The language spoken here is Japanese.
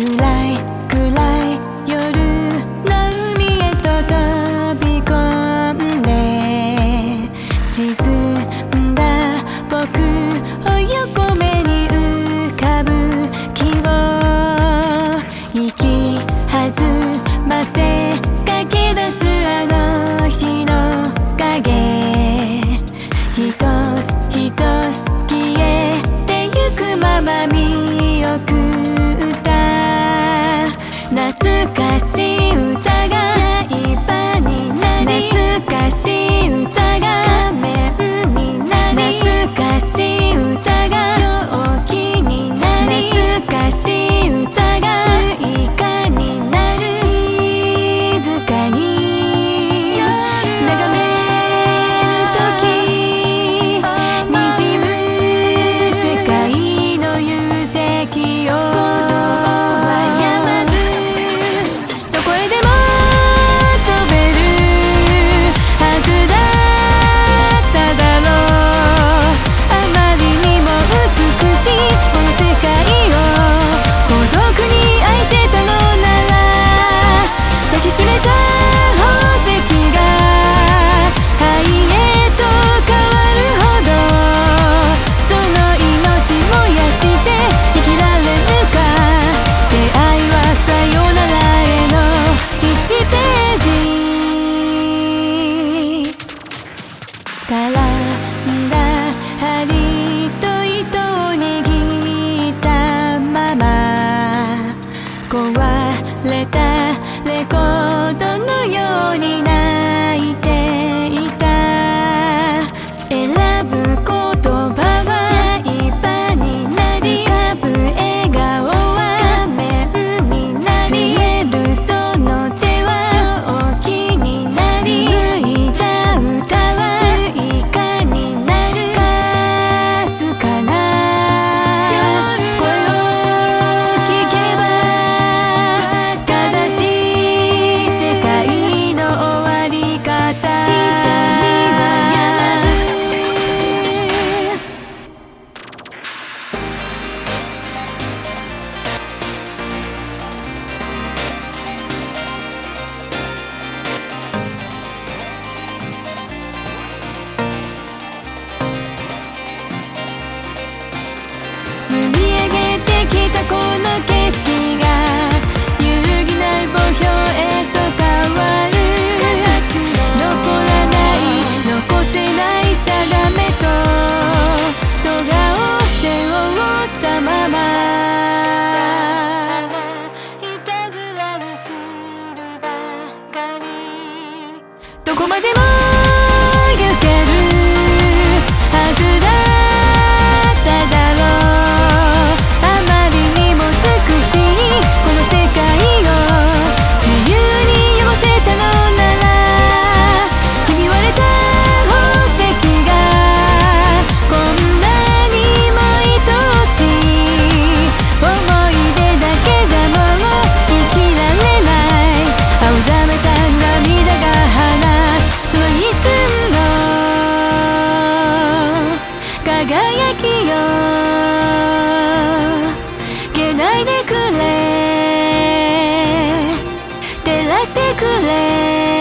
暗い夜の海へと飛び込んで沈んだ僕を横目に浮かぶ気を引き弾ませかけ出すあの日の影一つ一つ消えてゆくまま見送った懐かしい歌がいっぱいになり懐かしい歌が仮面になり懐かしい歌が狂気になり懐かしい歌がウイカになる静かに眺める時にじむ世界の夕夕を絡んだ針と糸を握ったまま壊れたレコードのように泣いていた選ぶ言葉はいっぱいになり浮かぶ笑顔は仮面になり見えるその手は狂気になり紡いだ歌は積み上げてきたこの景色が揺るぎない墓標へと変わる残らない残せない定めと咎を背負ったままいたずらに散るばかりどこまでも行けるはずだ輝きよ消えないでくれ照らしてくれ